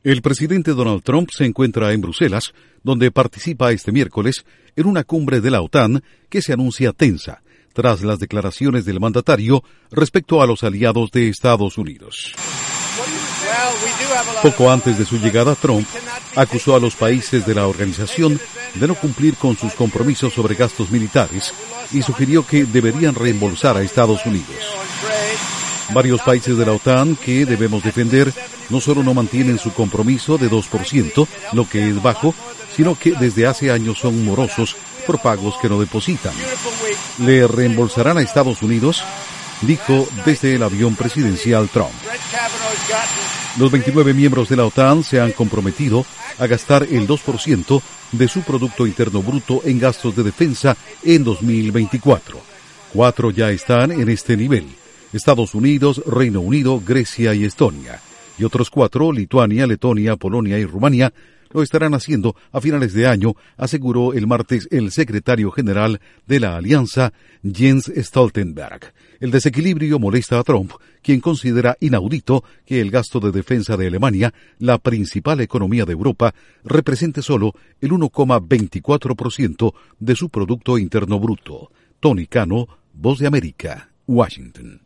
El presidente Donald Trump se encuentra en Bruselas, donde participa este miércoles en una cumbre de la OTAN que se anuncia tensa tras las declaraciones del mandatario respecto a los aliados de Estados Unidos. Poco antes de su llegada, Trump acusó a los países de la organización de no cumplir con sus compromisos sobre gastos militares y sugirió que deberían reembolsar a Estados Unidos. Varios países de la OTAN que debemos defender no solo no mantienen su compromiso de 2%, lo que es bajo, sino que desde hace años son morosos por pagos que no depositan. ¿Le reembolsarán a Estados Unidos?, dijo desde el avión presidencial Trump. Los 29 miembros de la OTAN se han comprometido a gastar el 2% de su Producto Interno Bruto en gastos de defensa en 2024. 4 ya están en este nivel: Estados Unidos, Reino Unido, Grecia y Estonia. Y otros 4, Lituania, Letonia, Polonia y Rumanía, lo estarán haciendo a finales de año, aseguró el martes el secretario general de la alianza, Jens Stoltenberg. El desequilibrio molesta a Trump, quien considera inaudito que el gasto de defensa de Alemania, la principal economía de Europa, represente solo el 1,24% de su Producto Interno Bruto. Tony Cano, Voz de América, Washington.